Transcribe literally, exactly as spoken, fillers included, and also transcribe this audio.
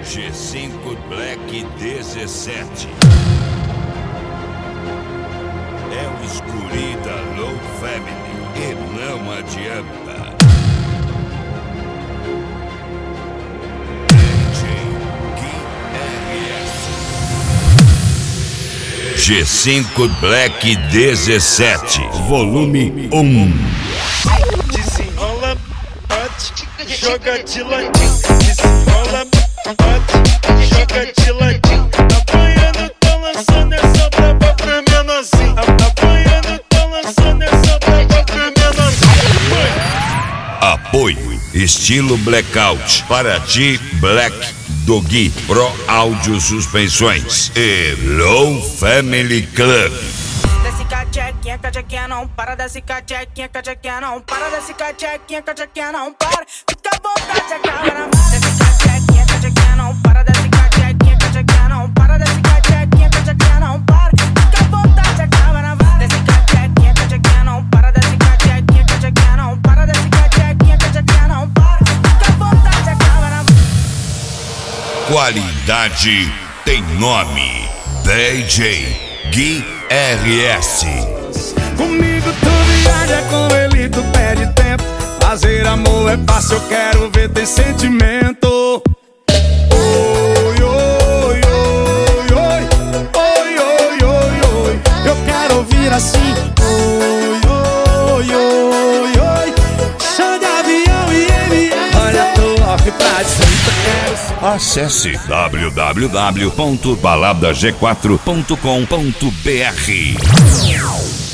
G cinco Black dezessete. É o escuri da Low Family e não adianta. D J Gui R S. G cinco Black dezessete, volume um. Desenrola, bate, joga de ladinho. Desenrola, bate, joga de ladinho. Apanhando, tá lançando essa braba pro menorzinho. Apanhando, tá lançando essa braba pro menorzinho. Apoio estilo Blackout, Paraty Black Doggy, Pro Áudio Suspensões e Low Family Club. Desce cachequinha, cachequinha não para, desce cachequinha, cachequinha não para, desce cachequinha, cachequinha não para, fica à vontade, acaba na mão. Desce cachequinha, cachequinha não para, desce cachequinha, cachequinha não para, desce cachequinha, cachequinha não para, fica à vontade, acaba na mão. Desce cachequinha, cachequinha não para, desce cachequinha, cachequinha não para, desce cachequinha, cachequinha não para, fica à vontade, acaba na mão. Qualidade tem nome. D J Gui R S. Comigo tu viaja, com ele tu perde tempo. Fazer amor é fácil, eu quero ver ter sentimento. Oi, oi, oi, oi, oi, oi, oi, oi. Eu quero ouvir assim. Oi, oi, oi, oi. Chão de avião e M S. Olha, tô off pra dizer. Acesse w w w ponto balada g quatro ponto com ponto b r.